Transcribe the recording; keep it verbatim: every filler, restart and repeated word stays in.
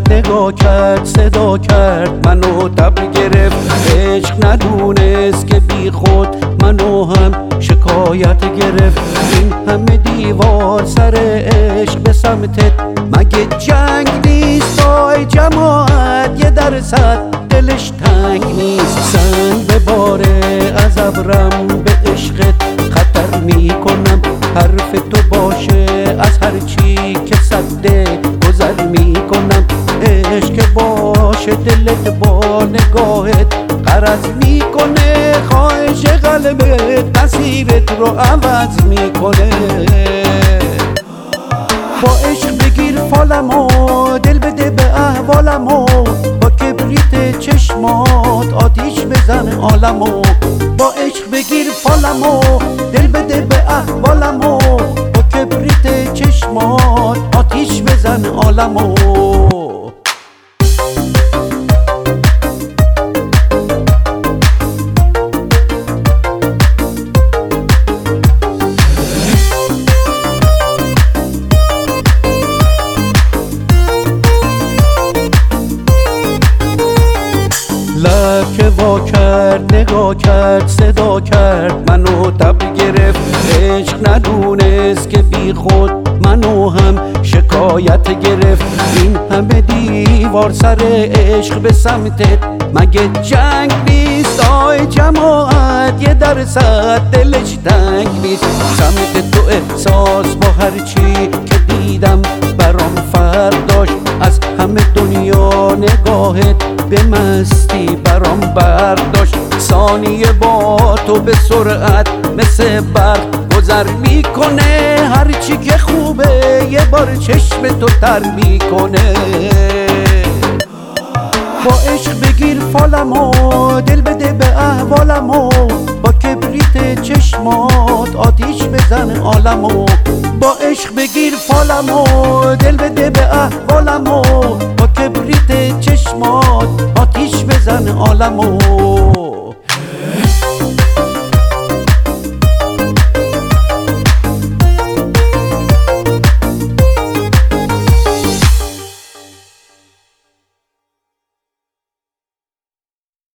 نگاه کرد صدا کرد منو تبر گرفت، عشق ندونست که بی خود منو هم شکایت گرفت. این همه دیوار سر عشق به سمتت، مگه جنگ نیست؟ آی جماعت یه درصد دلش تنگ نیست. سنگ به باره از ابرم به عشقت خطر میکنم، حرف تو باشه از هر چی که صده گذر میکنم. عشق باشه دلت با نگاهت غرض میکنه، خواهش قلبت مسیرت رو عوض میکنه. با عشق بگیر فالمو، دل بده به احوالمو، با کبریت چشمات آتیش بزن عالمو. با عشق بگیر فالمو، دل بده به احوالمو، با کبریت چشمات آتیش بزن عالمو. لب که وا کرد نگاه کرد صدا کرد منو تبر گرفت، عشق ندونست که بی خود منو هم شکایت گرفت. این همه دیوار سر عشق به سمتت، مگه جنگ نیست؟ آی جماعت یه درصد دلش تنگ نیست. سمت تو احساس با هر چی که دیدم برام فرق داشت، از همه دنیا نگاهت به مستی برام برداشت. ثانیه با تو به سرعت مثل برق گذر میکنه، هرچی که خوبه یه بار چشم تو تر میکنه. با عشق بگیر فالمو، دل بده به احوالمو، با کبریت چشمات آتیش بزن عالمو. با عشق بگیر فالمو، دل بده به احوالمو، با کبریت چشمات آتیش بزن عالمو.